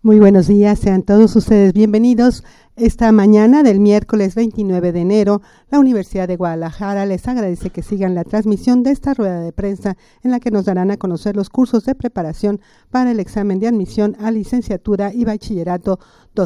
Muy buenos días, sean todos ustedes bienvenidos. Esta mañana del miércoles 29 de enero, la Universidad de Guadalajara les agradece que sigan la transmisión de esta rueda de prensa en la que nos darán a conocer los cursos de preparación para el examen de admisión a licenciatura y bachillerato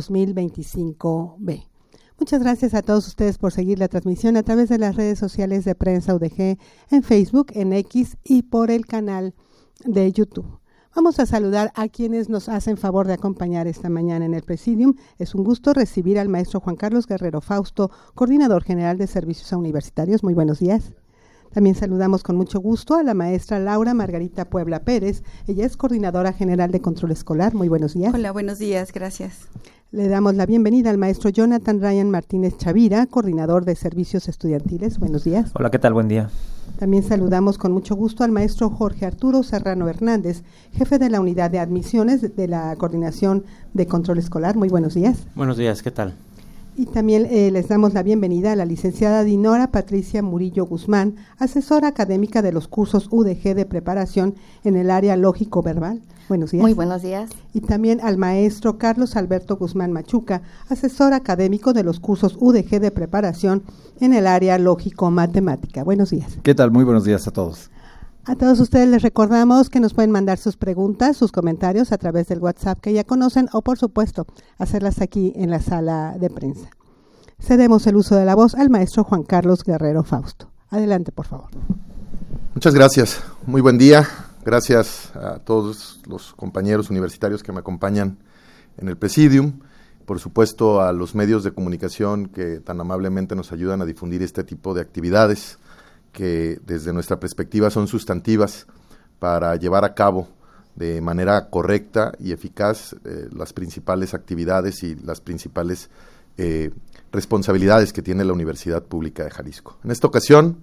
2025B. Muchas gracias a todos ustedes por seguir la transmisión a través de las redes sociales de Prensa UDG, en Facebook, en X y por el canal de YouTube. Vamos a saludar a quienes nos hacen favor de acompañar esta mañana en el Presidium. Es un gusto recibir al maestro Juan Carlos Guerrero Fausto, coordinador general de servicios universitarios. Muy buenos días. También saludamos con mucho gusto a la maestra Laura Margarita Puebla Pérez. Ella es coordinadora general de control escolar. Muy buenos días. Hola, buenos días, gracias. Le damos la bienvenida al maestro Jonathan Ryan Martínez Chavira, coordinador de servicios estudiantiles. Buenos días. Hola, ¿qué tal? Buen día. También saludamos con mucho gusto al maestro Jorge Arturo Serrano Hernández, jefe de la unidad de admisiones de la Coordinación de Control Escolar. Muy buenos días. Buenos días, ¿qué tal? Y también les damos la bienvenida a la licenciada Dinora Patricia Murillo Guzmán, asesora académica de los cursos UDG de preparación en el área lógico-verbal. Buenos días. Muy buenos días. Y también al maestro Carlos Alberto Guzmán Machuca, asesor académico de los cursos UDG de preparación en el área lógico-matemática. Buenos días. ¿Qué tal? Muy buenos días a todos. A todos ustedes les recordamos que nos pueden mandar sus preguntas, sus comentarios a través del WhatsApp que ya conocen o, por supuesto, hacerlas aquí en la sala de prensa. Cedemos el uso de la voz al maestro Juan Carlos Guerrero Fausto. Adelante, por favor. Muchas gracias. Muy buen día. Gracias a todos los compañeros universitarios que me acompañan en el Presidium. Por supuesto, a los medios de comunicación que tan amablemente nos ayudan a difundir este tipo de actividades, que desde nuestra perspectiva son sustantivas para llevar a cabo de manera correcta y eficaz las principales actividades y las principales responsabilidades que tiene la Universidad Pública de Jalisco. En esta ocasión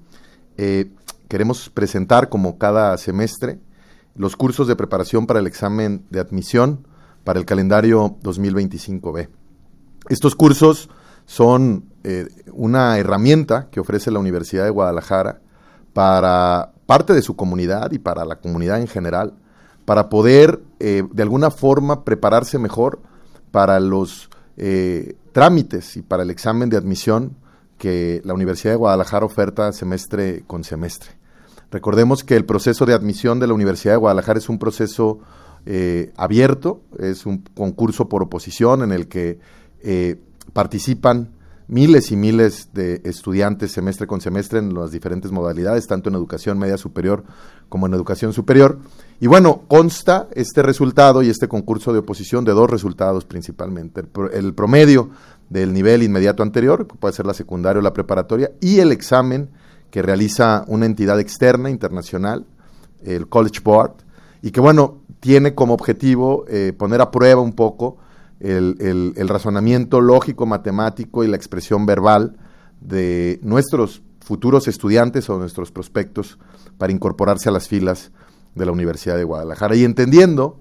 queremos presentar, como cada semestre, los cursos de preparación para el examen de admisión para el calendario 2025B. Estos cursos son una herramienta que ofrece la Universidad de Guadalajara para parte de su comunidad y para la comunidad en general, para poder de alguna forma prepararse mejor para los trámites y para el examen de admisión que la Universidad de Guadalajara oferta semestre con semestre. Recordemos que el proceso de admisión de la Universidad de Guadalajara es un proceso abierto, es un concurso por oposición en el que participan miles y miles de estudiantes semestre con semestre en las diferentes modalidades, tanto en educación media superior como en educación superior. Y bueno, consta este resultado y este concurso de oposición de dos resultados principalmente: el promedio del nivel inmediato anterior, que puede ser la secundaria o la preparatoria, y el examen que realiza una entidad externa, internacional, el College Board, y que bueno, tiene como objetivo poner a prueba un poco el razonamiento lógico, matemático y la expresión verbal de nuestros futuros estudiantes o nuestros prospectos para incorporarse a las filas de la Universidad de Guadalajara. Y entendiendo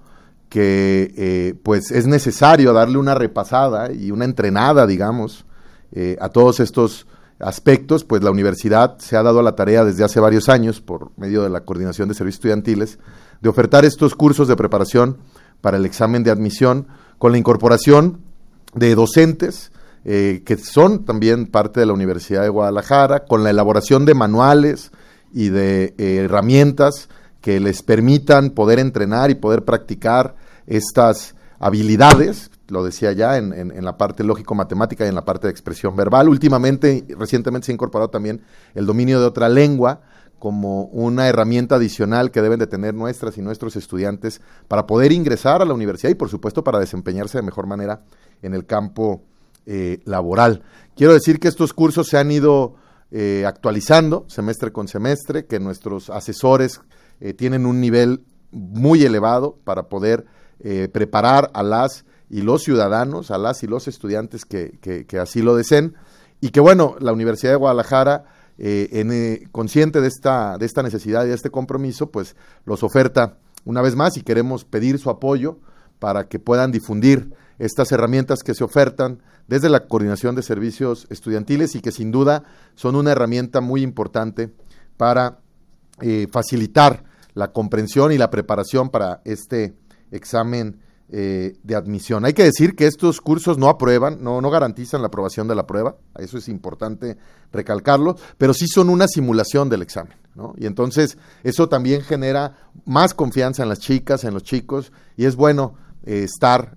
que pues es necesario darle una repasada y una entrenada, digamos, a todos estos aspectos, pues la universidad se ha dado a la tarea desde hace varios años, por medio de la Coordinación de Servicios Estudiantiles, de ofertar estos cursos de preparación para el examen de admisión, con la incorporación de docentes que son también parte de la Universidad de Guadalajara, con la elaboración de manuales y de herramientas que les permitan poder entrenar y poder practicar estas habilidades, lo decía ya, en la parte lógico-matemática y en la parte de expresión verbal. Recientemente se ha incorporado también el dominio de otra lengua como una herramienta adicional que deben de tener nuestras y nuestros estudiantes para poder ingresar a la universidad y, por supuesto, para desempeñarse de mejor manera en el campo laboral. Quiero decir que estos cursos se han ido actualizando semestre con semestre, que nuestros asesores tienen un nivel muy elevado para poder preparar a las y los ciudadanos, a las y los estudiantes que así lo deseen, y que bueno, la Universidad de Guadalajara, consciente de esta necesidad y de este compromiso, pues los oferta una vez más, y queremos pedir su apoyo para que puedan difundir estas herramientas que se ofertan desde la Coordinación de Servicios Estudiantiles y que sin duda son una herramienta muy importante para facilitar la comprensión y la preparación para este examen de admisión. Hay que decir que estos cursos no aprueban, no garantizan la aprobación de la prueba, eso es importante recalcarlo, pero sí son una simulación del examen, ¿no? Y entonces eso también genera más confianza en las chicas, en los chicos, y es bueno estar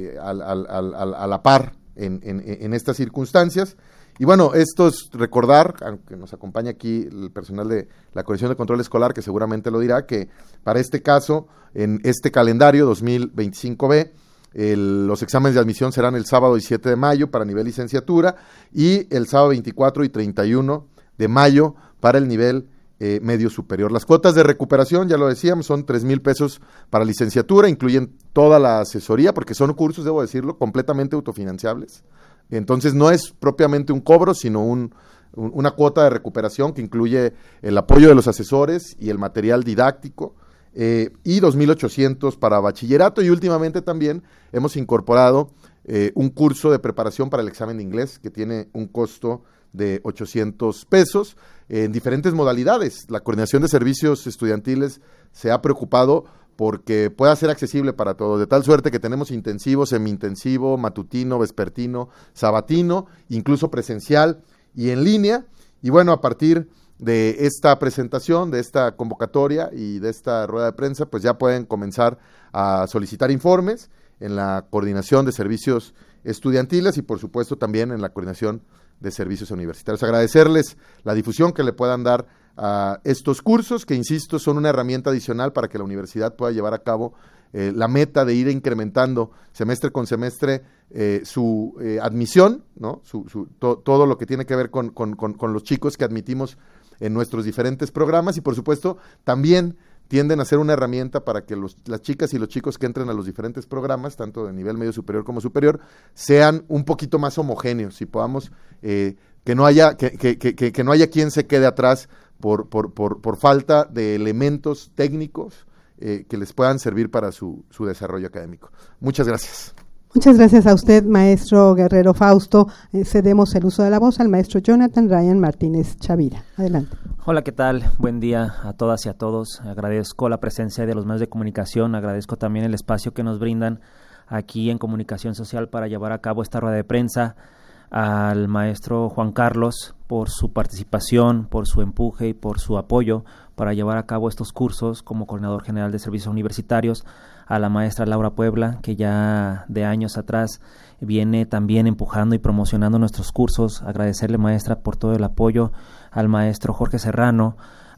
a la par en estas circunstancias. Y bueno, esto es recordar, aunque nos acompaña aquí el personal de la Coordinación de Control Escolar, que seguramente lo dirá, que para este caso, en este calendario 2025B, los exámenes de admisión serán el sábado 17 de mayo para nivel licenciatura y el sábado 24 y 31 de mayo para el nivel medio superior. Las cuotas de recuperación, ya lo decíamos, son 3,000 pesos para licenciatura, incluyen toda la asesoría, porque son cursos, debo decirlo, completamente autofinanciables. Entonces no es propiamente un cobro, sino una cuota de recuperación que incluye el apoyo de los asesores y el material didáctico, y 2,800 para bachillerato, y últimamente también hemos incorporado un curso de preparación para el examen de inglés que tiene un costo de 800 pesos en diferentes modalidades. La Coordinación de Servicios Estudiantiles se ha preocupado porque pueda ser accesible para todos, de tal suerte que tenemos intensivo, semi-intensivo, matutino, vespertino, sabatino, incluso presencial y en línea. Y bueno, a partir de esta presentación, de esta convocatoria y de esta rueda de prensa, pues ya pueden comenzar a solicitar informes en la Coordinación de Servicios Estudiantiles y por supuesto también en la Coordinación de Servicios Universitarios. Agradecerles la difusión que le puedan dar a estos cursos, que insisto, son una herramienta adicional para que la universidad pueda llevar a cabo la meta de ir incrementando semestre con semestre su admisión, ¿no? Todo lo que tiene que ver con los chicos que admitimos en nuestros diferentes programas, y por supuesto también tienden a ser una herramienta para que las chicas y los chicos que entren a los diferentes programas, tanto de nivel medio superior como superior, sean un poquito más homogéneos y podamos que no haya quien se quede atrás por falta de elementos técnicos que les puedan servir para su desarrollo académico. Muchas gracias. Muchas gracias a usted, maestro Guerrero Fausto. Cedemos el uso de la voz al maestro Jonathan Ryan Martínez Chavira. Adelante. Hola, ¿qué tal? Buen día a todas y a todos. Agradezco la presencia de los medios de comunicación, agradezco también el espacio que nos brindan aquí en Comunicación Social para llevar a cabo esta rueda de prensa, al maestro Juan Carlos por su participación, por su empuje y por su apoyo para llevar a cabo estos cursos como Coordinador General de Servicios Universitarios, a la maestra Laura Puebla, que ya de años atrás viene también empujando y promocionando nuestros cursos. Agradecerle, maestra, por todo el apoyo, al maestro Jorge Serrano,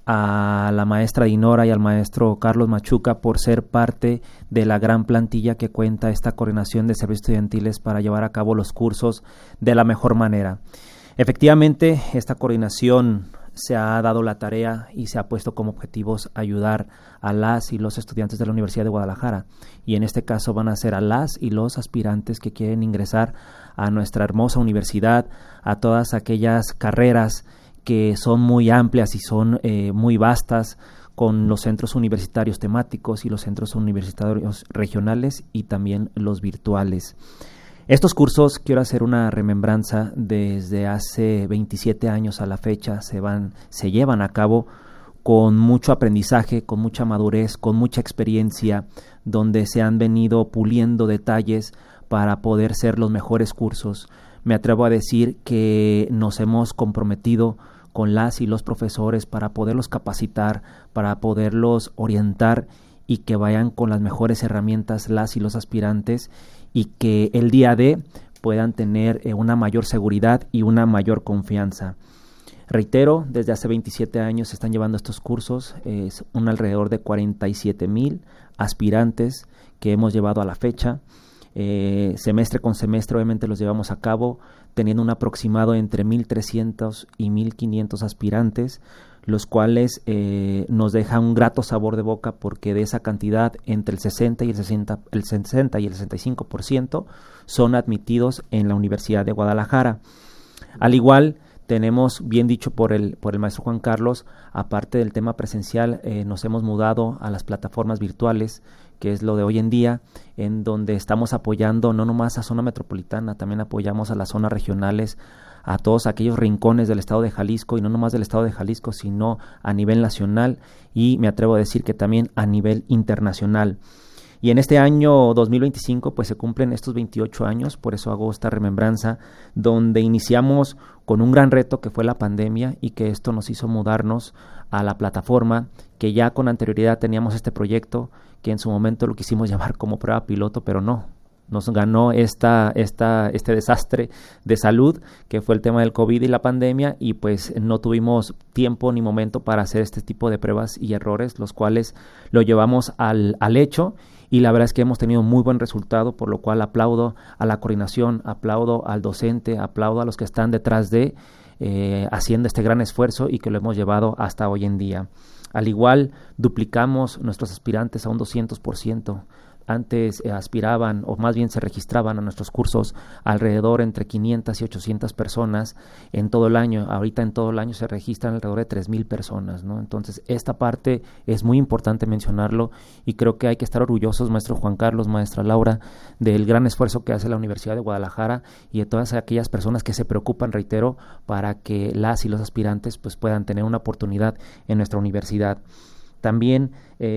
a la maestra Dinora y al maestro Carlos Machuca por ser parte de la gran plantilla que cuenta esta Coordinación de Servicios Estudiantiles para llevar a cabo los cursos de la mejor manera. Efectivamente, esta coordinación se ha dado la tarea y se ha puesto como objetivos ayudar a las y los estudiantes de la Universidad de Guadalajara, y en este caso van a ser a las y los aspirantes que quieren ingresar a nuestra hermosa universidad, a todas aquellas carreras que son muy amplias y son muy vastas, con los centros universitarios temáticos y los centros universitarios regionales y también los virtuales. Estos cursos, quiero hacer una remembranza, desde hace 27 años a la fecha se llevan a cabo con mucho aprendizaje, con mucha madurez, con mucha experiencia, donde se han venido puliendo detalles para poder ser los mejores cursos. Me atrevo a decir que nos hemos comprometido con las y los profesores para poderlos capacitar, para poderlos orientar y que vayan con las mejores herramientas las y los aspirantes, y que el día de puedan tener una mayor seguridad y una mayor confianza. Reitero, desde hace 27 años se están llevando estos cursos, es un alrededor de 47,000 aspirantes que hemos llevado a la fecha. Semestre con semestre obviamente los llevamos a cabo, teniendo un aproximado entre 1,300 y 1,500 aspirantes, los cuales nos deja un grato sabor de boca, porque de esa cantidad entre el 60 y el 65% son admitidos en la Universidad de Guadalajara. Al igual, tenemos, bien dicho por el maestro Juan Carlos, aparte del tema presencial, nos hemos mudado a las plataformas virtuales, que es lo de hoy en día, en donde estamos apoyando no nomás a zona metropolitana, también apoyamos a las zonas regionales, a todos aquellos rincones del estado de Jalisco, y no nomás del estado de Jalisco, sino a nivel nacional, y me atrevo a decir que también a nivel internacional. Y en este año 2025 pues se cumplen estos 28 años, por eso hago esta remembranza, donde iniciamos con un gran reto que fue la pandemia y que esto nos hizo mudarnos a la plataforma, que ya con anterioridad teníamos este proyecto, que en su momento lo quisimos llamar como prueba piloto, pero no. Nos ganó este desastre de salud, que fue el tema del COVID y la pandemia, y pues no tuvimos tiempo ni momento para hacer este tipo de pruebas y errores, los cuales lo llevamos al hecho, y la verdad es que hemos tenido muy buen resultado, por lo cual aplaudo a la coordinación, aplaudo al docente, aplaudo a los que están detrás de haciendo este gran esfuerzo y que lo hemos llevado hasta hoy en día. Al igual, duplicamos nuestros aspirantes a un 200%. Antes aspiraban, o más bien se registraban a nuestros cursos alrededor entre 500 y 800 personas en todo el año. Ahorita en todo el año se registran alrededor de 3,000 personas, ¿no? Entonces, esta parte es muy importante mencionarlo y creo que hay que estar orgullosos, maestro Juan Carlos, maestra Laura, del gran esfuerzo que hace la Universidad de Guadalajara y de todas aquellas personas que se preocupan, reitero, para que las y los aspirantes pues puedan tener una oportunidad en nuestra universidad. También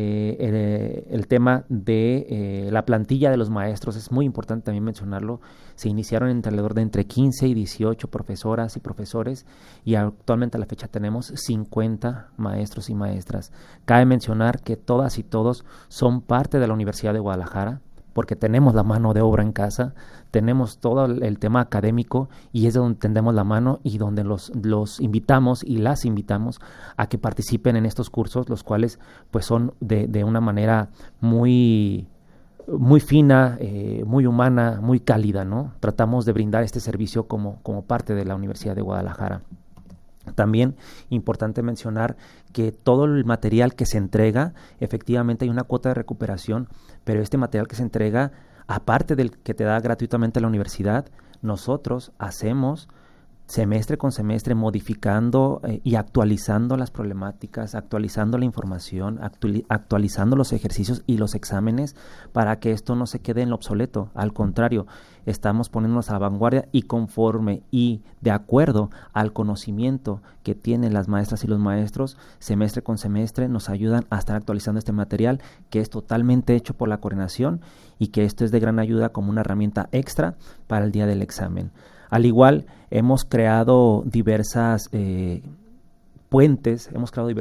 el tema de la plantilla de los maestros, es muy importante también mencionarlo. Se iniciaron alrededor de entre 15 y 18 profesoras y profesores y actualmente a la fecha tenemos 50 maestros y maestras. Cabe mencionar que todas y todos son parte de la Universidad de Guadalajara, porque tenemos la mano de obra en casa, tenemos todo el tema académico y es de donde tendemos la mano y donde los invitamos y las invitamos a que participen en estos cursos, los cuales pues son de una manera muy fina, muy humana, muy cálida, ¿no? Tratamos de brindar este servicio como parte de la Universidad de Guadalajara. También importante mencionar que todo el material que se entrega, efectivamente hay una cuota de recuperación, pero este material que se entrega, aparte del que te da gratuitamente la universidad, nosotros hacemos semestre con semestre modificando y actualizando las problemáticas, actualizando la información, actualizando los ejercicios y los exámenes para que esto no se quede en lo obsoleto. Al contrario, estamos poniéndonos a la vanguardia y conforme y de acuerdo al conocimiento que tienen las maestras y los maestros, semestre con semestre nos ayudan a estar actualizando este material que es totalmente hecho por la coordinación y que esto es de gran ayuda como una herramienta extra para el día del examen. Al igual, hemos creado diversos puentes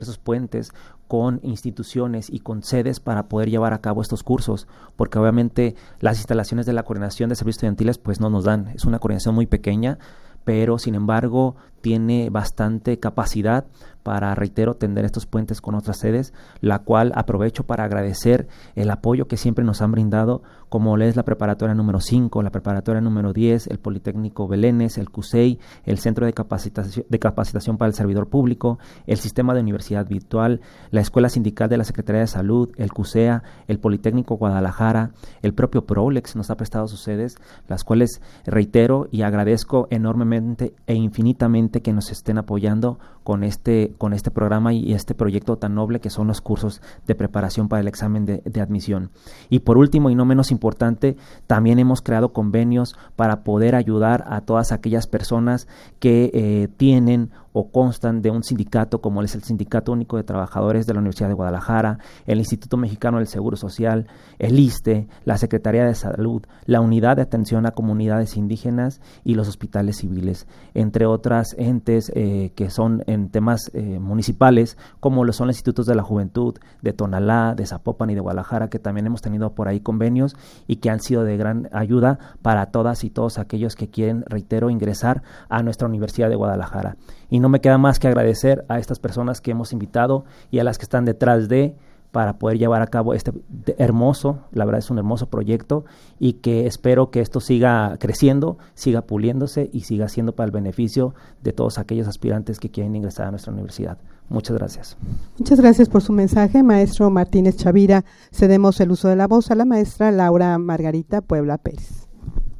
con instituciones y con sedes para poder llevar a cabo estos cursos, porque obviamente las instalaciones de la Coordinación de Servicios Estudiantiles pues no nos dan, es una coordinación muy pequeña, pero sin embargo tiene bastante capacidad para, reitero, tender estos puentes con otras sedes, la cual aprovecho para agradecer el apoyo que siempre nos han brindado, como es la preparatoria número 5, la preparatoria número 10, el Politécnico Belénes, el CUSEI, el Centro de Capacitación para el Servidor Público, el Sistema de Universidad Virtual, la Escuela Sindical de la Secretaría de Salud, el CUSEA, el Politécnico Guadalajara, el propio PROLEX nos ha prestado sus sedes, las cuales reitero y agradezco enormemente e infinitamente que nos estén apoyando con este programa y este proyecto tan noble que son los cursos de preparación para el examen de admisión. Y por último y no menos importante, también hemos creado convenios para poder ayudar a todas aquellas personas que tienen o constan de un sindicato como es el Sindicato Único de Trabajadores de la Universidad de Guadalajara, el Instituto Mexicano del Seguro Social, el ISSSTE, la Secretaría de Salud, la Unidad de Atención a Comunidades Indígenas y los hospitales civiles, entre otras entes que son en temas municipales, como lo son los institutos de la juventud de Tonalá, de Zapopan y de Guadalajara, que también hemos tenido por ahí convenios y que han sido de gran ayuda para todas y todos aquellos que quieren, reitero, ingresar a nuestra Universidad de Guadalajara. Y no me queda más que agradecer a estas personas que hemos invitado y a las que están detrás para poder llevar a cabo este hermoso, la verdad es un hermoso proyecto y que espero que esto siga creciendo, siga puliéndose y siga siendo para el beneficio de todos aquellos aspirantes que quieren ingresar a nuestra universidad. Muchas gracias. Muchas gracias por su mensaje, maestro Martínez Chavira. Cedemos el uso de la voz a la maestra Laura Margarita Puebla Pérez.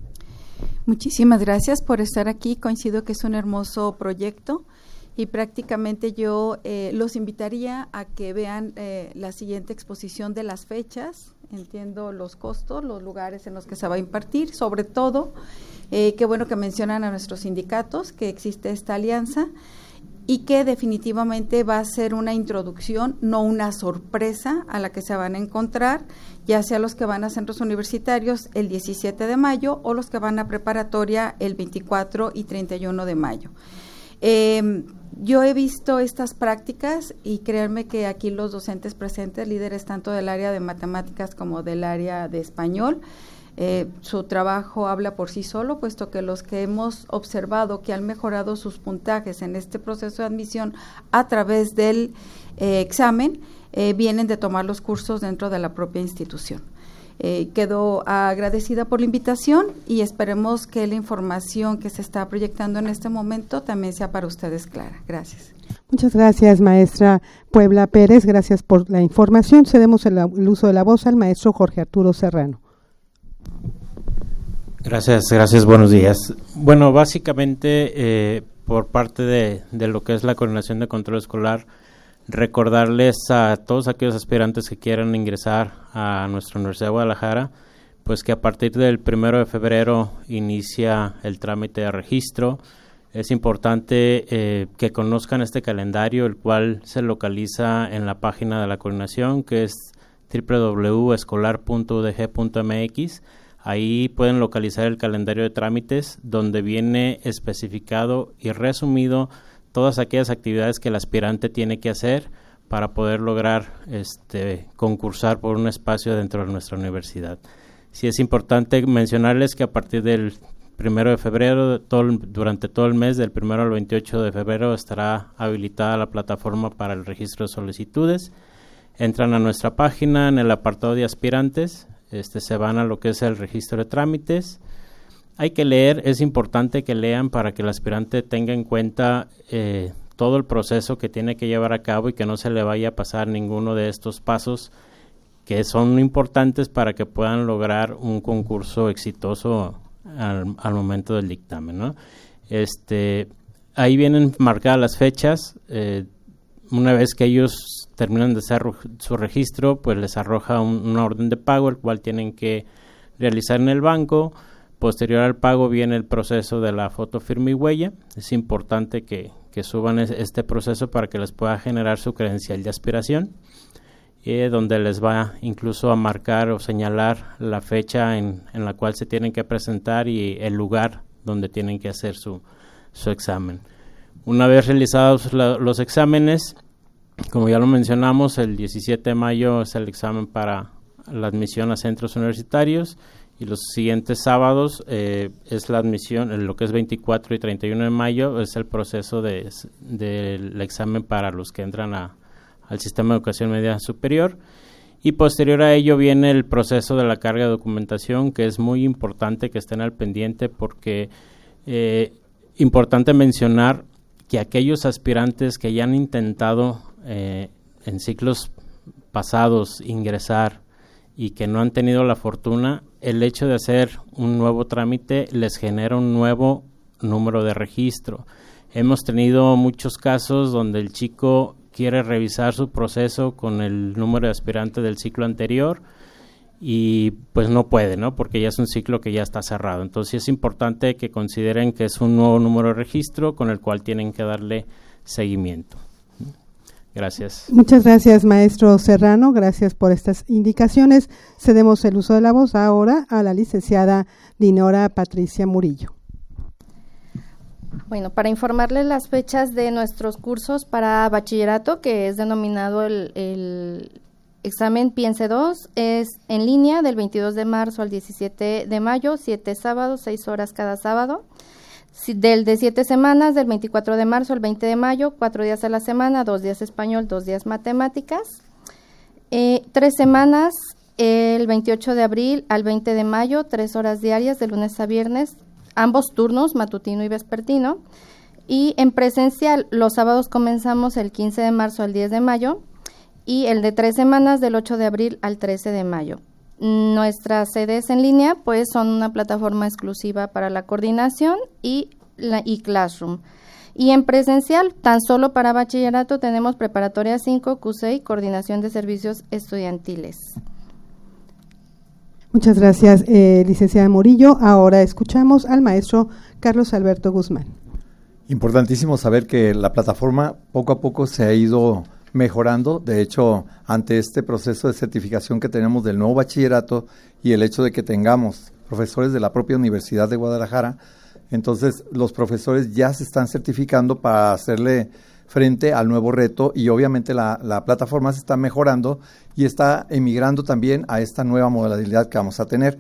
Muchísimas gracias por estar aquí. Coincido que es un hermoso proyecto y prácticamente yo los invitaría a que vean la siguiente exposición de las fechas. Entiendo los costos, los lugares en los que se va a impartir, sobre todo, qué bueno que mencionan a nuestros sindicatos, que existe esta alianza. y que definitivamente va a ser una introducción, no una sorpresa a la que se van a encontrar, ya sea los que van a centros universitarios el 17 de mayo o los que van a preparatoria el 24 y 31 de mayo. Yo he visto estas prácticas y créanme que aquí los docentes presentes, líderes tanto del área de matemáticas como del área de español, su trabajo habla por sí solo, puesto que los que hemos observado que han mejorado sus puntajes en este proceso de admisión a través del examen, vienen de tomar los cursos dentro de la propia institución. Quedo agradecida por la invitación y esperemos que la información que se está proyectando en este momento también sea para ustedes clara. Gracias. Muchas gracias, maestra Puebla Pérez. Gracias por la información. Cedemos el uso de la voz al maestro Jorge Arturo Serrano. Gracias, buenos días. Bueno, básicamente por parte de lo que es la Coordinación de Control Escolar, recordarles a todos aquellos aspirantes que quieran ingresar a nuestra Universidad de Guadalajara, pues que a partir del 1 de febrero inicia el trámite de registro. Es importante que conozcan este calendario, el cual se localiza en la página de la coordinación, que es www.escolar.udg.mx. Ahí pueden localizar el calendario de trámites, donde viene especificado y resumido todas aquellas actividades que el aspirante tiene que hacer para poder lograr concursar por un espacio dentro de nuestra universidad. Sí es importante mencionarles que a partir del 1 de febrero, durante todo el mes, del 1 al 28 de febrero, estará habilitada la plataforma para el registro de solicitudes. Entran a nuestra página en el apartado de aspirantes, se van a lo que es el registro de trámites. Hay que leer, es importante que lean para que el aspirante tenga en cuenta todo el proceso que tiene que llevar a cabo y que no se le vaya a pasar ninguno de estos pasos que son importantes para que puedan lograr un concurso exitoso al momento del dictamen, ¿no? Ahí vienen marcadas las fechas. Una vez que ellos terminan de hacer su registro, pues les arroja una orden de pago, el cual tienen que realizar en el banco. Posterior al pago viene el proceso de la foto, firma y huella. Es importante que suban este proceso para que les pueda generar su credencial de aspiración, donde les va incluso a marcar o señalar la fecha en la cual se tienen que presentar y el lugar donde tienen que hacer su examen. Una vez realizados los exámenes, como ya lo mencionamos, el 17 de mayo es el examen para la admisión a centros universitarios y los siguientes sábados es la admisión, en lo que es 24 y 31 de mayo, es el proceso del examen para los que entran al sistema de educación media superior, y posterior a ello viene el proceso de la carga de documentación, que es muy importante que estén al pendiente, porque importante mencionar que aquellos aspirantes que ya han intentado en ciclos pasados ingresar y que no han tenido la fortuna, el hecho de hacer un nuevo trámite les genera un nuevo número de registro. Hemos tenido muchos casos donde el chico quiere revisar su proceso con el número de aspirante del ciclo anterior y pues no puede, ¿no? Porque ya es un ciclo que ya está cerrado. Entonces es importante que consideren que es un nuevo número de registro con el cual tienen que darle seguimiento. Gracias. Muchas gracias, maestro Serrano. Gracias por estas indicaciones. Cedemos el uso de la voz ahora a la licenciada Dinora Patricia Murillo. Bueno, para informarles las fechas de nuestros cursos para bachillerato, que es denominado el examen Piense 2, es en línea del 22 de marzo al 17 de mayo, 7 sábados, 6 horas cada sábado. Del de 7 semanas, del 24 de marzo al 20 de mayo, 4 días a la semana, 2 días español, 2 días matemáticas. 3 semanas, el 28 de abril al 20 de mayo, 3 horas diarias de lunes a viernes, ambos turnos, matutino y vespertino. Y en presencial, los sábados comenzamos el 15 de marzo al 10 de mayo y el de 3 semanas del 8 de abril al 13 de mayo. Nuestras sedes en línea pues son una plataforma exclusiva para la coordinación y Classroom. Y en presencial, tan solo para bachillerato, tenemos preparatoria 5, CUSEI, coordinación de servicios estudiantiles. Muchas gracias, licenciada Murillo. Ahora escuchamos al maestro Carlos Alberto Guzmán. Importantísimo saber que la plataforma poco a poco se ha ido mejorando. De hecho, ante este proceso de certificación que tenemos del nuevo bachillerato y el hecho de que tengamos profesores de la propia Universidad de Guadalajara, entonces los profesores ya se están certificando para hacerle frente al nuevo reto, y obviamente la plataforma se está mejorando y está emigrando también a esta nueva modalidad que vamos a tener.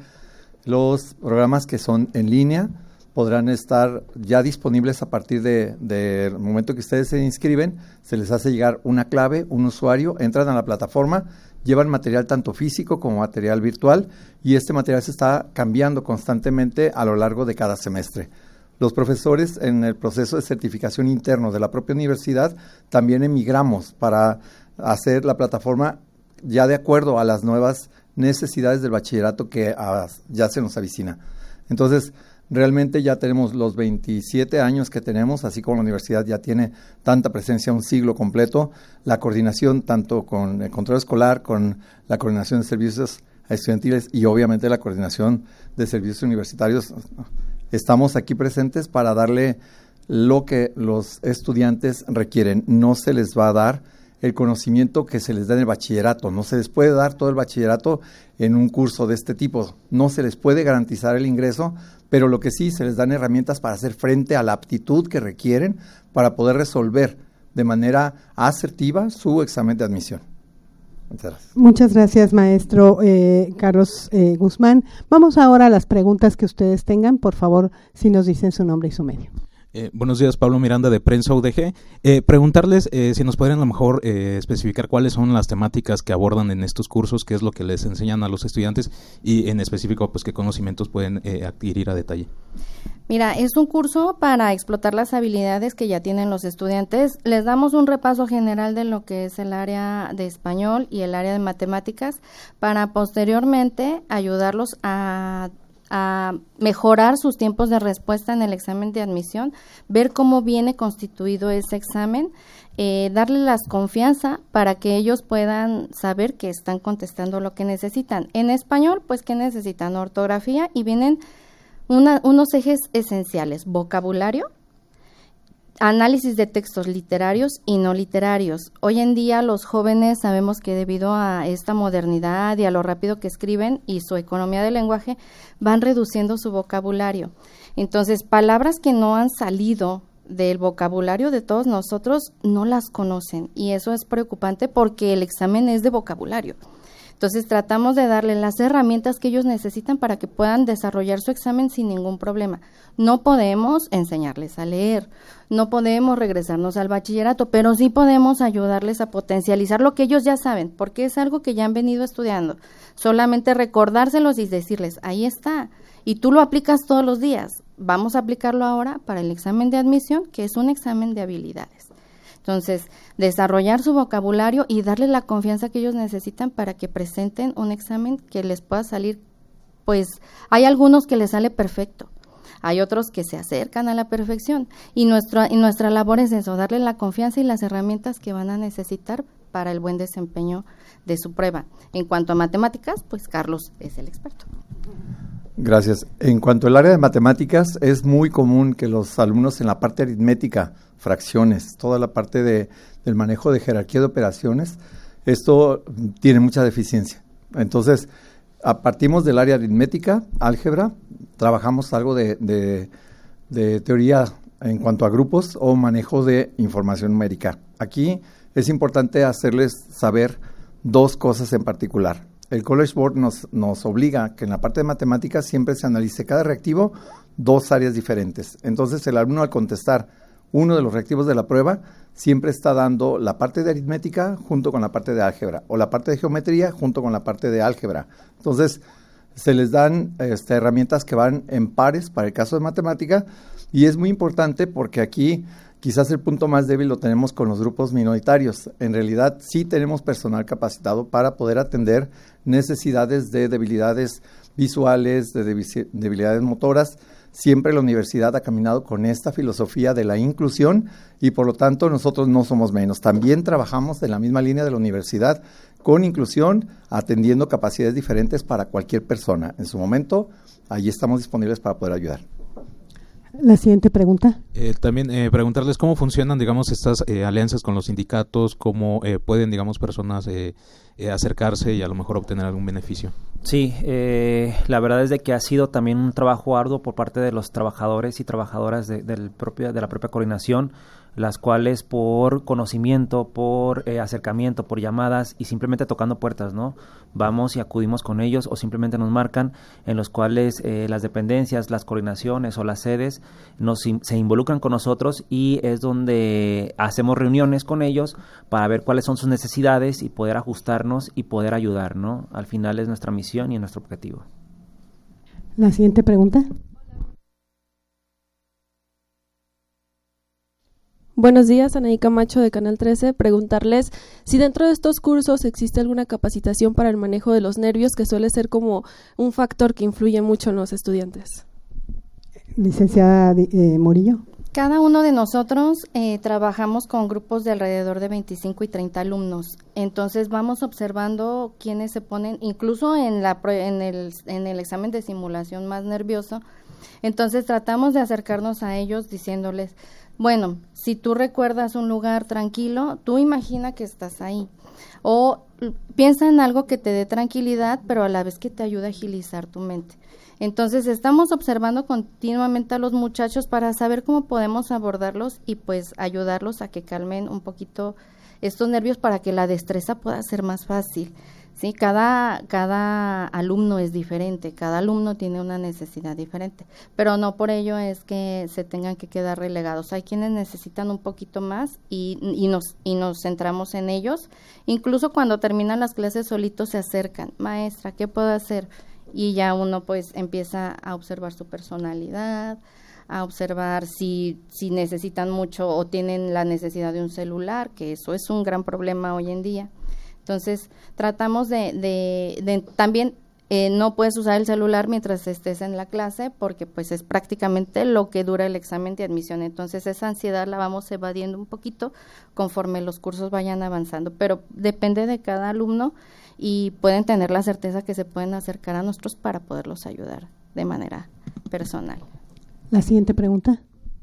Los programas que son en línea podrán estar ya disponibles a partir del momento que ustedes se inscriben. Se les hace llegar una clave, un usuario, entran a la plataforma, llevan material tanto físico como material virtual, y este material se está cambiando constantemente a lo largo de cada semestre. Los profesores, en el proceso de certificación interno de la propia universidad, también emigramos para hacer la plataforma ya de acuerdo a las nuevas necesidades del bachillerato que ya se nos avicina. Entonces, realmente ya tenemos los 27 años que tenemos, así como la universidad ya tiene tanta presencia, un siglo completo. La coordinación tanto con el control escolar, con la coordinación de servicios estudiantiles y obviamente la coordinación de servicios universitarios, estamos aquí presentes para darle lo que los estudiantes requieren. No se les va a dar el conocimiento que se les da en el bachillerato, no se les puede dar todo el bachillerato en un curso de este tipo, no se les puede garantizar el ingreso, pero lo que sí, se les dan herramientas para hacer frente a la aptitud que requieren para poder resolver de manera asertiva su examen de admisión. Muchas gracias. Muchas gracias, maestro Carlos Guzmán. Vamos ahora a las preguntas que ustedes tengan. Por favor, si nos dicen su nombre y su medio. Buenos días, Pablo Miranda de Prensa UDG. Preguntarles si nos podrían a lo mejor especificar cuáles son las temáticas que abordan en estos cursos, qué es lo que les enseñan a los estudiantes y en específico pues qué conocimientos pueden adquirir a detalle. Mira, es un curso para explotar las habilidades que ya tienen los estudiantes. Les damos un repaso general de lo que es el área de español y el área de matemáticas para posteriormente ayudarlos a mejorar sus tiempos de respuesta en el examen de admisión, ver cómo viene constituido ese examen, darle la confianza para que ellos puedan saber que están contestando lo que necesitan. En español, pues, ¿qué necesitan? Ortografía, y vienen unos ejes esenciales: vocabulario, análisis de textos literarios y no literarios. Hoy en día los jóvenes sabemos que debido a esta modernidad y a lo rápido que escriben y su economía de lenguaje, van reduciendo su vocabulario. Entonces, palabras que no han salido del vocabulario de todos nosotros no las conocen, y eso es preocupante porque el examen es de vocabulario. Entonces tratamos de darle las herramientas que ellos necesitan para que puedan desarrollar su examen sin ningún problema. No podemos enseñarles a leer, no podemos regresarnos al bachillerato, pero sí podemos ayudarles a potencializar lo que ellos ya saben, porque es algo que ya han venido estudiando. Solamente recordárselos y decirles, ahí está, y tú lo aplicas todos los días. Vamos a aplicarlo ahora para el examen de admisión, que es un examen de habilidades. Entonces, desarrollar su vocabulario y darle la confianza que ellos necesitan para que presenten un examen que les pueda salir, pues hay algunos que les sale perfecto, hay otros que se acercan a la perfección, y nuestra labor es eso, darle la confianza y las herramientas que van a necesitar para el buen desempeño de su prueba. En cuanto a matemáticas, pues Carlos es el experto. Gracias. En cuanto al área de matemáticas, es muy común que los alumnos en la parte aritmética, fracciones, toda la parte del manejo de jerarquía de operaciones, esto tiene mucha deficiencia. Entonces, partimos del área aritmética, álgebra, trabajamos algo de teoría en cuanto a grupos o manejo de información numérica. Aquí es importante hacerles saber dos cosas en particular. El College Board nos obliga que en la parte de matemáticas siempre se analice cada reactivo, dos áreas diferentes. Entonces, el alumno, al contestar uno de los reactivos de la prueba, siempre está dando la parte de aritmética junto con la parte de álgebra, o la parte de geometría junto con la parte de álgebra. Entonces, se les dan herramientas que van en pares para el caso de matemática, y es muy importante porque aquí quizás el punto más débil lo tenemos con los grupos minoritarios. En realidad sí tenemos personal capacitado para poder atender necesidades de debilidades visuales, de debilidades motoras. Siempre la universidad ha caminado con esta filosofía de la inclusión, y por lo tanto nosotros no somos menos. También trabajamos en la misma línea de la universidad con inclusión, atendiendo capacidades diferentes para cualquier persona. En su momento, allí estamos disponibles para poder ayudar. La siguiente pregunta. También preguntarles cómo funcionan, digamos, estas alianzas con los sindicatos, cómo pueden, digamos, personas acercarse y a lo mejor obtener algún beneficio. Sí, la verdad es de que ha sido también un trabajo arduo por parte de los trabajadores y trabajadoras de la propia coordinación, las cuales por conocimiento, por acercamiento, por llamadas y simplemente tocando puertas, ¿no? Vamos y acudimos con ellos o simplemente nos marcan, en los cuales las dependencias, las coordinaciones o las sedes se involucran con nosotros y es donde hacemos reuniones con ellos para ver cuáles son sus necesidades y poder ajustarnos y poder ayudar, ¿no? Al final es nuestra misión y nuestro objetivo. La siguiente pregunta. Buenos días, Anaí Camacho de Canal 13. Preguntarles si dentro de estos cursos existe alguna capacitación para el manejo de los nervios, que suele ser como un factor que influye mucho en los estudiantes. Licenciada Murillo. Cada uno de nosotros trabajamos con grupos de alrededor de 25 y 30 alumnos. Entonces vamos observando quiénes se ponen, incluso en el examen de simulación más nervioso. Entonces tratamos de acercarnos a ellos diciéndoles, bueno, si tú recuerdas un lugar tranquilo, tú imagina que estás ahí. O piensa en algo que te dé tranquilidad, pero a la vez que te ayude a agilizar tu mente. Entonces estamos observando continuamente a los muchachos para saber cómo podemos abordarlos y pues ayudarlos a que calmen un poquito estos nervios para que la destreza pueda ser más fácil. Sí, cada alumno es diferente, cada alumno tiene una necesidad diferente, pero no por ello es que se tengan que quedar relegados. Hay quienes necesitan un poquito más y nos centramos en ellos. Incluso cuando terminan las clases solitos se acercan, maestra, ¿qué puedo hacer? Y ya uno pues empieza a observar su personalidad, a observar si necesitan mucho o tienen la necesidad de un celular, que eso es un gran problema hoy en día. Entonces, tratamos de también no puedes usar el celular mientras estés en la clase porque pues es prácticamente lo que dura el examen de admisión. Entonces, esa ansiedad la vamos evadiendo un poquito conforme los cursos vayan avanzando, pero depende de cada alumno y pueden tener la certeza que se pueden acercar a nosotros para poderlos ayudar de manera personal. La siguiente pregunta.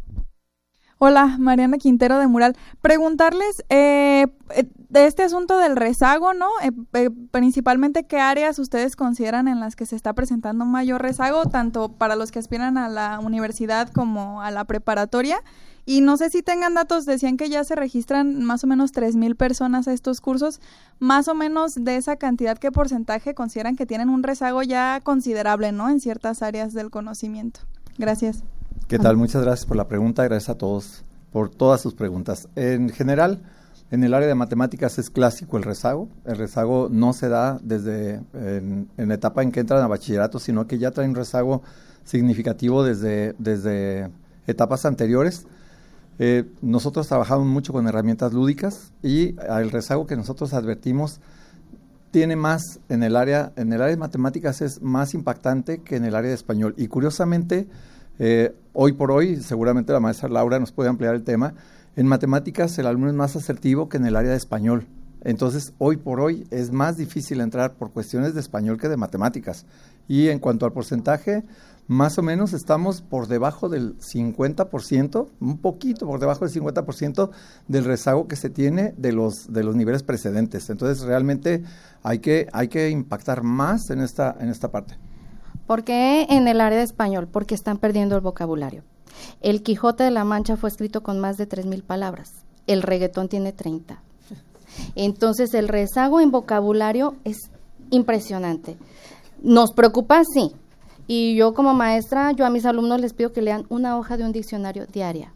Hola, Mariana Quintero de Mural. Preguntarles de este asunto del rezago, ¿no? Principalmente, ¿qué áreas ustedes consideran en las que se está presentando mayor rezago, tanto para los que aspiran a la universidad como a la preparatoria? Y no sé si tengan datos, decían que ya se registran más o menos 3,000 personas a estos cursos. Más o menos de esa cantidad, ¿qué porcentaje consideran que tienen un rezago ya considerable, ¿no? En ciertas áreas del conocimiento. Gracias. ¿Qué tal? Muchas gracias por la pregunta, gracias a todos por todas sus preguntas. En general, en el área de matemáticas es clásico el rezago no se da desde en la etapa en que entran a bachillerato, sino que ya traen un rezago significativo desde etapas anteriores. Nosotros trabajamos mucho con herramientas lúdicas y el rezago que nosotros advertimos tiene más en el área de matemáticas, es más impactante que en el área de español. Y curiosamente, hoy por hoy, seguramente la maestra Laura nos puede ampliar el tema, en matemáticas el alumno es más asertivo que en el área de español. Entonces, hoy por hoy es más difícil entrar por cuestiones de español que de matemáticas. Y en cuanto al porcentaje, más o menos estamos por debajo del 50%, un poquito por debajo del 50% del rezago que se tiene de los niveles precedentes. Entonces, realmente hay que impactar más en esta parte. ¿Por qué en el área de español? Porque están perdiendo el vocabulario. El Quijote de la Mancha fue escrito con más de 3,000 palabras. El reggaetón tiene 30. Entonces, el rezago en vocabulario es impresionante. ¿Nos preocupa? Sí. Y yo como maestra, yo a mis alumnos les pido que lean una hoja de un diccionario diaria.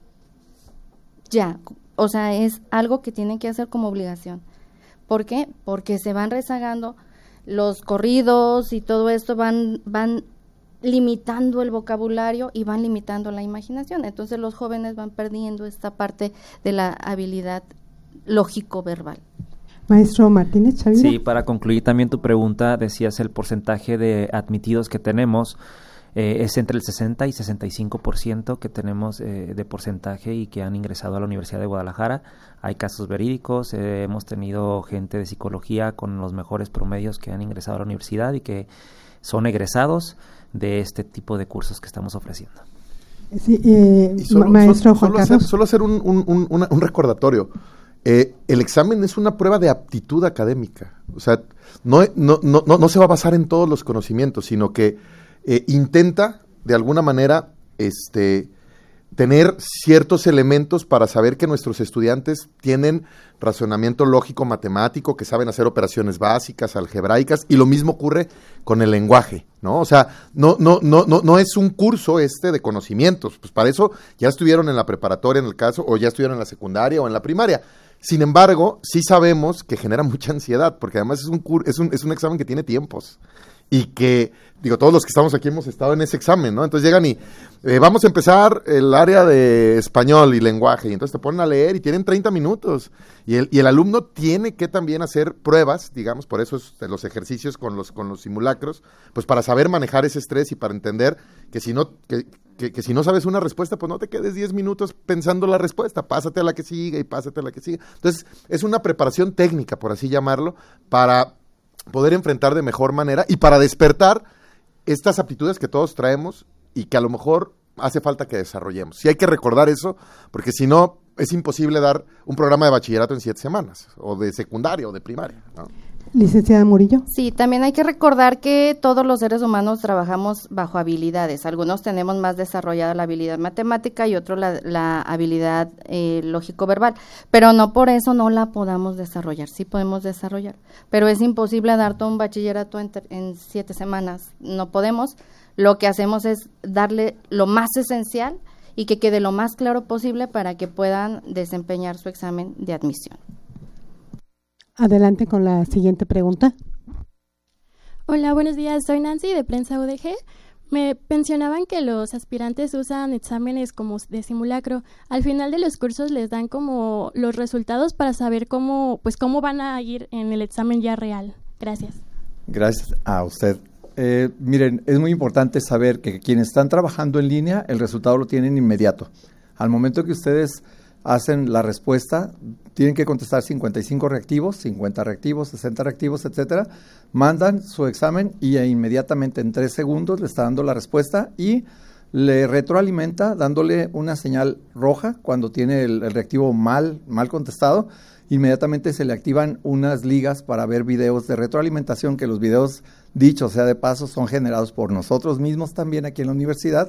Ya, o sea, es algo que tienen que hacer como obligación. ¿Por qué? Porque se van rezagando los corridos y todo esto van limitando el vocabulario y van limitando la imaginación. Entonces los jóvenes van perdiendo esta parte de la habilidad lógico-verbal. Maestro Martínez Chavira. Sí, para concluir también tu pregunta, decías el porcentaje de admitidos que tenemos, es entre el 60 y 65% que tenemos de porcentaje y que han ingresado a la Universidad de Guadalajara. Hay casos verídicos, hemos tenido gente de psicología con los mejores promedios que han ingresado a la universidad y que son egresados de este tipo de cursos que estamos ofreciendo. Sí, maestro Juan Carlos. Solo hacer un recordatorio. El examen es una prueba de aptitud académica. O sea, no se va a basar en todos los conocimientos, sino que intenta, de alguna manera, tener ciertos elementos para saber que nuestros estudiantes tienen razonamiento lógico matemático, que saben hacer operaciones básicas, algebraicas, y lo mismo ocurre con el lenguaje, ¿no? O sea, no es un curso de conocimientos, pues para eso ya estuvieron en la preparatoria en el caso, o ya estuvieron en la secundaria o en la primaria. Sin embargo, sí sabemos que genera mucha ansiedad, porque además es un examen que tiene tiempos. Y que, todos los que estamos aquí hemos estado en ese examen, ¿no? Entonces llegan y vamos a empezar el área de español y lenguaje, y entonces te ponen a leer y tienen 30 minutos. Y el alumno tiene que también hacer pruebas, digamos, por eso es los ejercicios con los simulacros, pues para saber manejar ese estrés y para entender que si no sabes una respuesta, pues no te quedes 10 minutos pensando la respuesta, pásate a la que sigue y pásate a la que sigue. Entonces, es una preparación técnica, por así llamarlo, para poder enfrentar de mejor manera y para despertar estas aptitudes que todos traemos y que a lo mejor hace falta que desarrollemos. Sí hay que recordar eso, porque si no, es imposible dar un programa de bachillerato en 7 semanas, o de secundaria o de primaria, ¿no? Licenciada Murillo. Sí, también hay que recordar que todos los seres humanos trabajamos bajo habilidades. Algunos tenemos más desarrollada la habilidad matemática y otros la habilidad lógico-verbal, pero no por eso no la podamos desarrollar. Sí podemos desarrollar, pero es imposible dar todo un bachillerato en 7 semanas. No podemos. Lo que hacemos es darle lo más esencial y que quede lo más claro posible para que puedan desempeñar su examen de admisión. Adelante con la siguiente pregunta. Hola, buenos días. Soy Nancy de Prensa UDG. Me mencionaban que los aspirantes usan exámenes como de simulacro. Al final de los cursos les dan como los resultados para saber cómo van a ir en el examen ya real. Gracias. Gracias a usted. Miren, es muy importante saber que quienes están trabajando en línea, el resultado lo tienen inmediato. Al momento que ustedes hacen la respuesta, tienen que contestar 55 reactivos, 50 reactivos, 60 reactivos, etcétera. Mandan su examen y inmediatamente en 3 segundos le está dando la respuesta y le retroalimenta dándole una señal roja cuando tiene el reactivo mal contestado. Inmediatamente se le activan unas ligas para ver videos de retroalimentación, que los videos, dicho sea de paso, son generados por nosotros mismos también aquí en la universidad.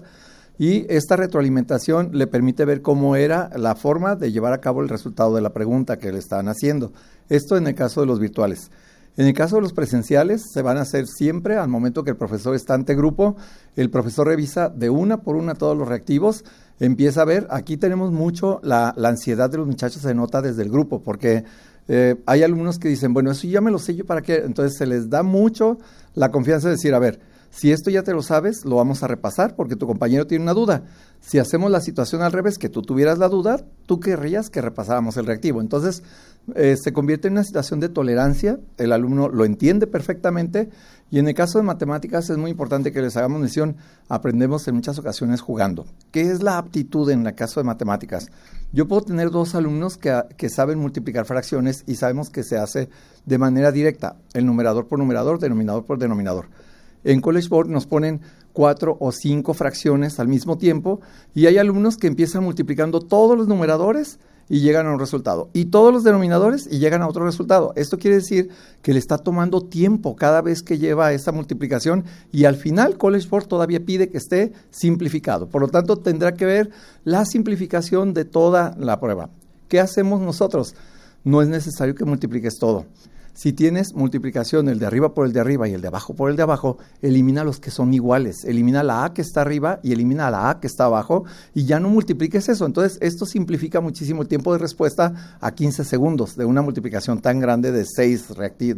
Y esta retroalimentación le permite ver cómo era la forma de llevar a cabo el resultado de la pregunta que le estaban haciendo. Esto en el caso de los virtuales. En el caso de los presenciales, se van a hacer siempre al momento que el profesor está ante grupo. El profesor revisa de una por una todos los reactivos, empieza a ver, aquí tenemos mucho la ansiedad de los muchachos, se nota desde el grupo, porque hay alumnos que dicen, bueno, eso ya me lo sé yo, ¿para qué? Entonces se les da mucho la confianza de decir, a ver, si esto ya te lo sabes, lo vamos a repasar porque tu compañero tiene una duda. Si hacemos la situación al revés, que tú tuvieras la duda, tú querrías que repasáramos el reactivo. Entonces, se convierte en una situación de tolerancia, el alumno lo entiende perfectamente, y en el caso de matemáticas es muy importante que les hagamos mención, aprendemos en muchas ocasiones jugando. ¿Qué es la aptitud en el caso de matemáticas? Yo puedo tener 2 alumnos que saben multiplicar fracciones y sabemos que se hace de manera directa, el numerador por numerador, denominador por denominador. En College Board nos ponen 4 o 5 fracciones al mismo tiempo y hay alumnos que empiezan multiplicando todos los numeradores y llegan a un resultado, y todos los denominadores y llegan a otro resultado. Esto quiere decir que le está tomando tiempo cada vez que lleva esa multiplicación y al final College Board todavía pide que esté simplificado. Por lo tanto, tendrá que ver la simplificación de toda la prueba. ¿Qué hacemos nosotros? No es necesario que multipliques todo. Si tienes multiplicación, el de arriba por el de arriba y el de abajo por el de abajo, elimina los que son iguales, elimina la A que está arriba y elimina la A que está abajo y ya no multipliques eso. Entonces, esto simplifica muchísimo el tiempo de respuesta a 15 segundos de una multiplicación tan grande de 6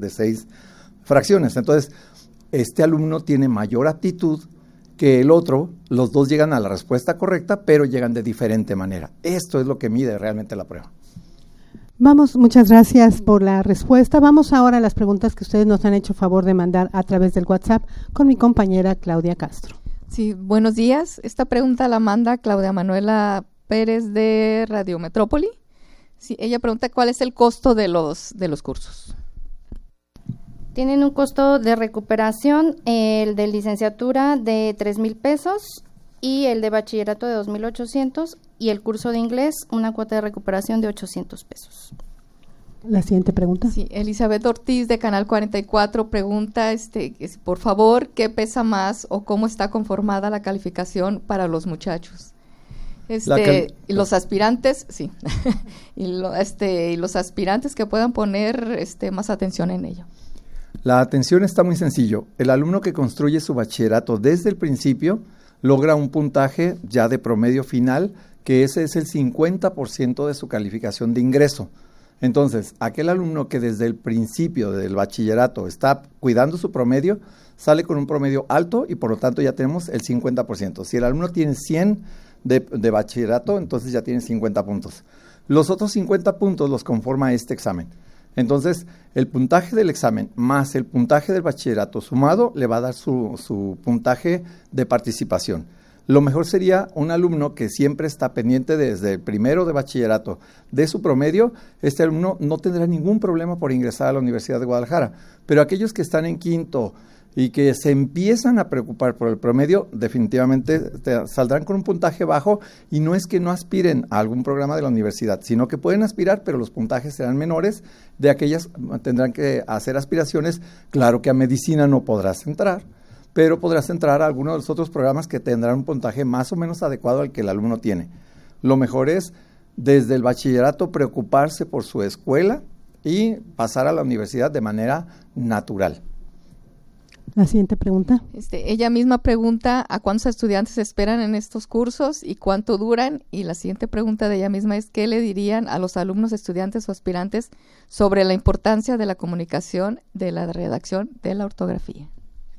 fracciones. Entonces, este alumno tiene mayor aptitud que el otro, los dos llegan a la respuesta correcta, pero llegan de diferente manera. Esto es lo que mide realmente la prueba. Vamos, muchas gracias por la respuesta. Vamos ahora a las preguntas que ustedes nos han hecho favor de mandar a través del WhatsApp con mi compañera Claudia Castro. Sí, buenos días. Esta pregunta la manda Claudia Manuela Pérez de Radio Metrópoli. Sí, ella pregunta cuál es el costo de los cursos. Tienen un costo de recuperación, el de licenciatura de 3,000 pesos y el de bachillerato de 2,800 y el curso de inglés una cuota de recuperación de 800 pesos. La siguiente pregunta. Sí, Elizabeth Ortiz de Canal 44 pregunta, por favor, ¿qué pesa más o cómo está conformada la calificación para los muchachos? Y los aspirantes, sí, y los aspirantes que puedan poner más atención en ello. La atención está muy sencillo. El alumno que construye su bachillerato desde el principio logra un puntaje ya de promedio final, que ese es el 50% de su calificación de ingreso. Entonces, aquel alumno que desde el principio del bachillerato está cuidando su promedio, sale con un promedio alto y por lo tanto ya tenemos el 50%. Si el alumno tiene 100 de bachillerato, entonces ya tiene 50 puntos. Los otros 50 puntos los conforma este examen. Entonces, el puntaje del examen más el puntaje del bachillerato sumado le va a dar su puntaje de participación. Lo mejor sería un alumno que siempre está pendiente desde el primero de bachillerato de su promedio. Este alumno no tendrá ningún problema por ingresar a la Universidad de Guadalajara, pero aquellos que están en quinto y que se empiezan a preocupar por el promedio, definitivamente saldrán con un puntaje bajo, y no es que no aspiren a algún programa de la universidad, sino que pueden aspirar, pero los puntajes serán menores. De aquellas tendrán que hacer aspiraciones. Claro que a medicina no podrás entrar, pero podrás entrar a alguno de los otros programas que tendrán un puntaje más o menos adecuado al que el alumno tiene. Lo mejor es, desde el bachillerato, preocuparse por su escuela y pasar a la universidad de manera natural. La siguiente pregunta. Ella misma pregunta a cuántos estudiantes esperan en estos cursos y cuánto duran, y la siguiente pregunta de ella misma es ¿qué le dirían a los alumnos, estudiantes o aspirantes sobre la importancia de la comunicación, de la redacción, de la ortografía?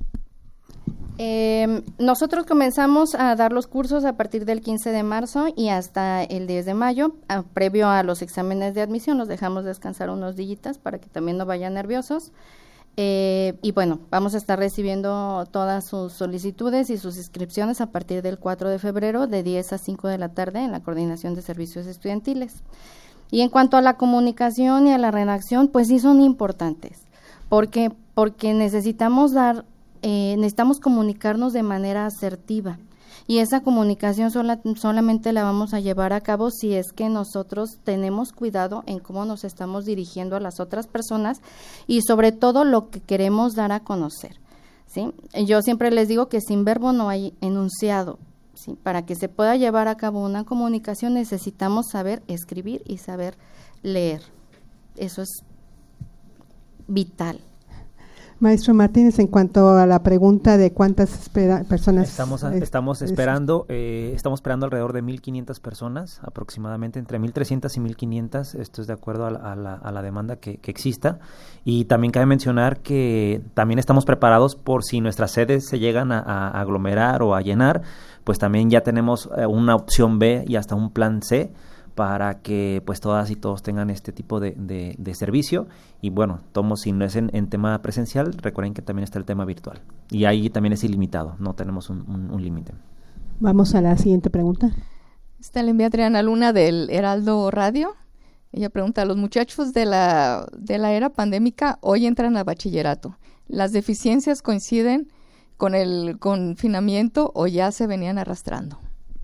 Nosotros comenzamos a dar los cursos a partir del 15 de marzo y hasta el 10 de mayo, previo a los exámenes de admisión. Los dejamos descansar unos días para que también no vayan nerviosos. Y bueno, vamos a estar recibiendo todas sus solicitudes y sus inscripciones a partir del 4 de febrero de 10 a 5 de la tarde en la Coordinación de Servicios Estudiantiles. Y en cuanto a la comunicación y a la redacción, pues sí son importantes, porque necesitamos comunicarnos de manera asertiva, y esa comunicación solamente la vamos a llevar a cabo si es que nosotros tenemos cuidado en cómo nos estamos dirigiendo a las otras personas y sobre todo lo que queremos dar a conocer, ¿sí? Yo siempre les digo que sin verbo no hay enunciado, ¿sí? Para que se pueda llevar a cabo una comunicación necesitamos saber escribir y saber leer. Eso es vital. Maestro Martínez, en cuanto a la pregunta de cuántas personas estamos esperando alrededor de 1,500 personas, aproximadamente entre 1,300 y 1,500. Esto es de acuerdo a la demanda que exista. Y también cabe mencionar que también estamos preparados por si nuestras sedes se llegan a aglomerar o a llenar, pues también ya tenemos una opción B y hasta un plan C, para que pues todas y todos tengan este tipo de servicio. Y bueno, si no es en tema presencial, recuerden que también está el tema virtual. Y ahí también es ilimitado, no tenemos un límite. Vamos a la siguiente pregunta. Esta la envía Adriana Luna del Heraldo Radio. Ella pregunta, los muchachos de la era pandémica hoy entran a bachillerato. ¿Las deficiencias coinciden con el confinamiento o ya se venían arrastrando?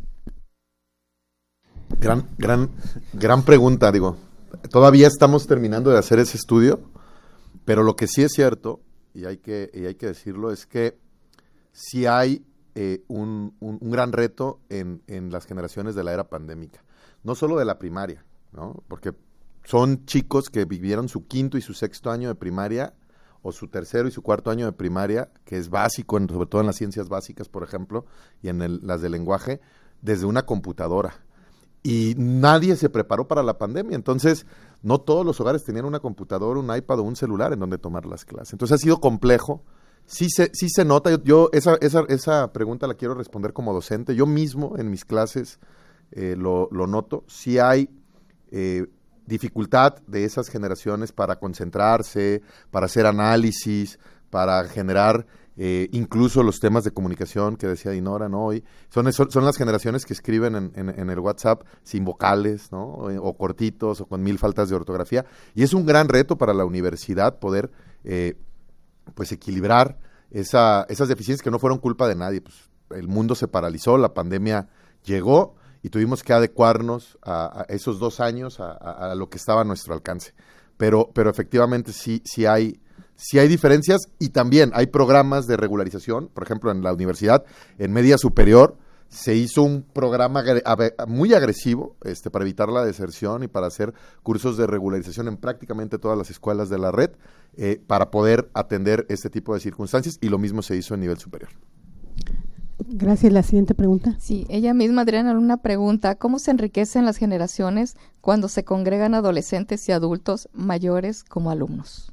Gran pregunta, todavía estamos terminando de hacer ese estudio, pero lo que sí es cierto, y hay que decirlo, es que sí hay un gran reto en las generaciones de la era pandémica, no solo de la primaria, ¿no? Porque son chicos que vivieron su quinto y su sexto año de primaria, o su tercero y su cuarto año de primaria, que es básico, sobre todo en las ciencias básicas, por ejemplo, y en las de lenguaje, desde una computadora. Y nadie se preparó para la pandemia, entonces no todos los hogares tenían una computadora, un iPad o un celular en donde tomar las clases. Entonces ha sido complejo, sí se nota. Yo esa pregunta la quiero responder como docente. Yo mismo en mis clases lo noto. Sí hay dificultad de esas generaciones para concentrarse, para hacer análisis, para generar incluso los temas de comunicación que decía Dinora, ¿no? Hoy son las generaciones que escriben en el WhatsApp sin vocales, ¿no? O cortitos o con 1000 faltas de ortografía, y es un gran reto para la universidad poder pues equilibrar esas deficiencias que no fueron culpa de nadie, pues el mundo se paralizó, la pandemia llegó y tuvimos que adecuarnos a esos 2 años a lo que estaba a nuestro alcance. Pero efectivamente sí hay diferencias, y también hay programas de regularización. Por ejemplo, en la universidad, en media superior, se hizo un programa muy agresivo para evitar la deserción y para hacer cursos de regularización en prácticamente todas las escuelas de la red, para poder atender este tipo de circunstancias, y lo mismo se hizo en nivel superior. Gracias. La siguiente pregunta. Sí, ella misma, Adriana, una pregunta. ¿Cómo se enriquecen las generaciones cuando se congregan adolescentes y adultos mayores como alumnos?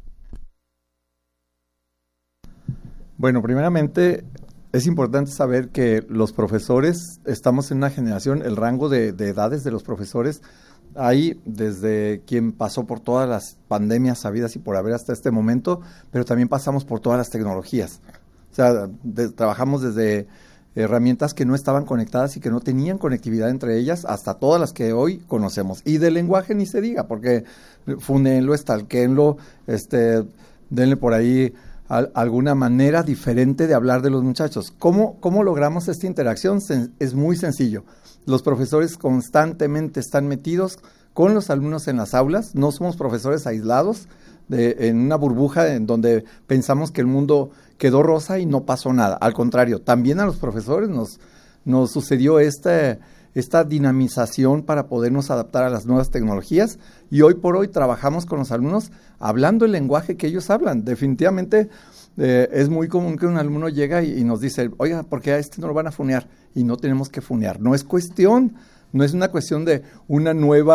Bueno, primeramente es importante saber que los profesores, estamos en una generación, el rango de edades de los profesores, hay desde quien pasó por todas las pandemias habidas y por haber hasta este momento, pero también pasamos por todas las tecnologías. O sea, trabajamos desde herramientas que no estaban conectadas y que no tenían conectividad entre ellas, hasta todas las que hoy conocemos. Y del lenguaje ni se diga, porque funenlo, estalquenlo, denle por ahí alguna manera diferente de hablar de los muchachos. ¿Cómo logramos esta interacción? Es muy sencillo. Los profesores constantemente están metidos con los alumnos en las aulas, no somos profesores aislados, en una burbuja en donde pensamos que el mundo quedó rosa y no pasó nada. Al contrario, también a los profesores nos sucedió esta dinamización para podernos adaptar a las nuevas tecnologías, y hoy por hoy trabajamos con los alumnos hablando el lenguaje que ellos hablan. Definitivamente es muy común que un alumno llega y nos dice, oiga, ¿por qué a no lo van a funear? Y no tenemos que funear. No es una cuestión de un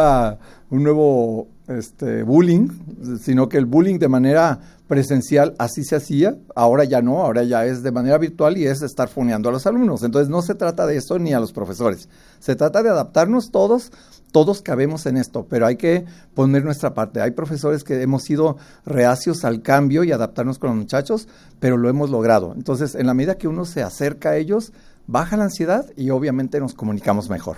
nuevo bullying, sino que el bullying de manera presencial así se hacía, ahora ya no, ahora ya es de manera virtual y es estar funeando a los alumnos. Entonces no se trata de eso ni a los profesores, se trata de adaptarnos todos cabemos en esto, pero hay que poner nuestra parte. Hay profesores que hemos sido reacios al cambio y adaptarnos con los muchachos, pero lo hemos logrado. Entonces, en la medida que uno se acerca a ellos, baja la ansiedad y obviamente nos comunicamos mejor.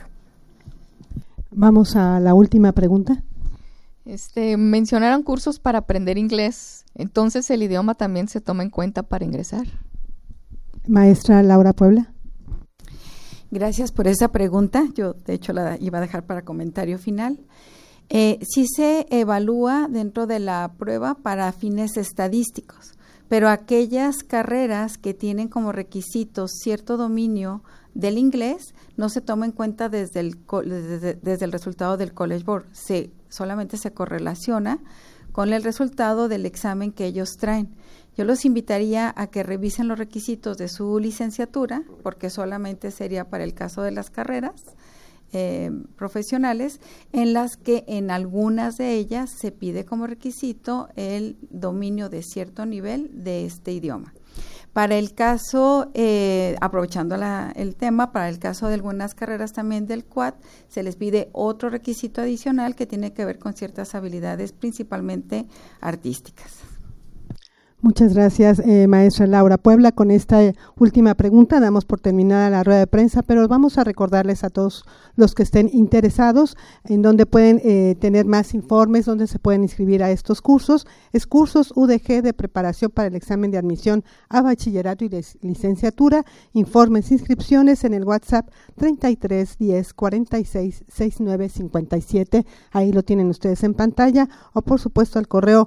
Vamos a la última pregunta. Mencionaron cursos para aprender inglés, entonces el idioma también se toma en cuenta para ingresar. Maestra Laura Puebla. Gracias por esa pregunta. Yo, de hecho, la iba a dejar para comentario final. Sí se evalúa dentro de la prueba para fines estadísticos, pero aquellas carreras que tienen como requisitos cierto dominio del inglés no se toma en cuenta desde el resultado del College Board. Solamente se correlaciona con el resultado del examen que ellos traen. Yo los invitaría a que revisen los requisitos de su licenciatura, porque solamente sería para el caso de las carreras profesionales, en las que en algunas de ellas se pide como requisito el dominio de cierto nivel de este idioma. Para el caso, aprovechando el tema, para el caso de algunas carreras también del QUAD, se les pide otro requisito adicional que tiene que ver con ciertas habilidades principalmente artísticas. Muchas gracias, maestra Laura Puebla. Con esta última pregunta damos por terminada la rueda de prensa, pero vamos a recordarles a todos los que estén interesados en donde pueden tener más informes, donde se pueden inscribir a estos cursos. Es Cursos UDG de preparación para el examen de admisión a bachillerato y licenciatura. Informes, inscripciones en el WhatsApp 33 10 46 69 57. Ahí lo tienen ustedes en pantalla, o por supuesto al correo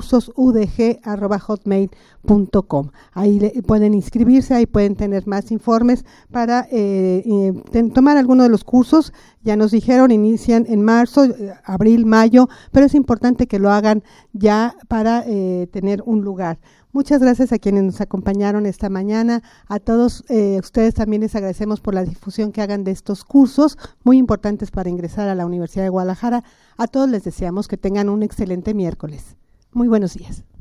cursosudg@hotmail.com. Ahí pueden inscribirse, ahí pueden tener más informes para tomar alguno de los cursos. Ya nos dijeron, inician en marzo, abril, mayo, pero es importante que lo hagan ya para tener un lugar. Muchas gracias a quienes nos acompañaron esta mañana. A todos ustedes también les agradecemos por la difusión que hagan de estos cursos, muy importantes para ingresar a la Universidad de Guadalajara. A todos les deseamos que tengan un excelente miércoles. Muy buenos días.